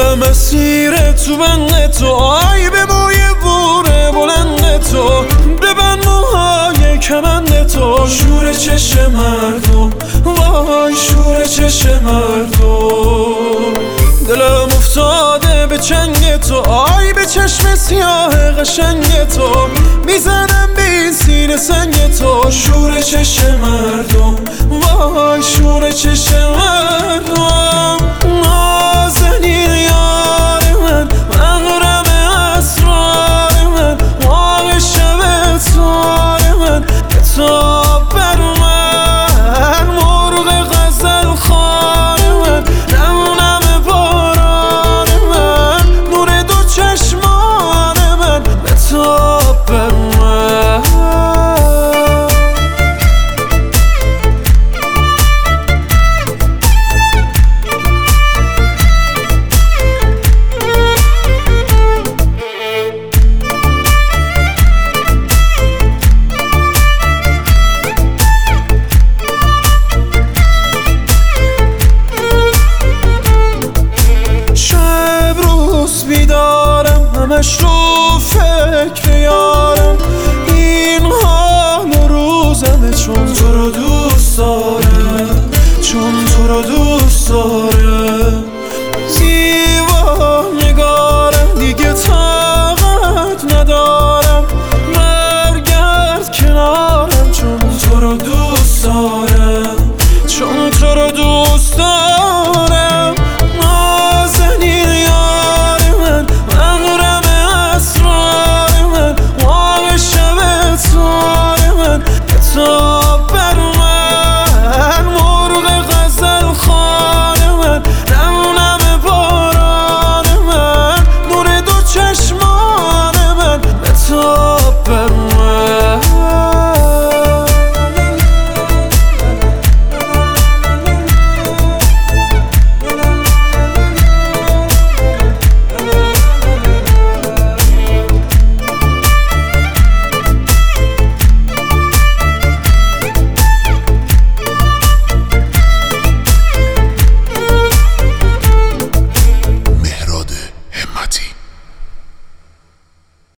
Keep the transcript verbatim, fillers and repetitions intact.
دلم اسیر تو بند تو، آی به بوی بوره بلند تو، ببند موهای کمند تو. شور چشم مردم، وای شور چشم مردم. دلم افتاده به چنگ تو، آی به چشم سیاه قشنگ تو، میزنم به این سینه سنگ تو. شور چشم مردم، وای شور چشم مردم. نازنین یار من، مغرم اسرار من، ماه شب تار من، کتاب بر من، مرغ غزل خوار من، نمونم باران من، نور دو چشمان من، کتاب بر من. بیدارم همش رو فکر یارم، این حال و روزمه چون تو رو دوست دارم، چون تو رو دوست دارم.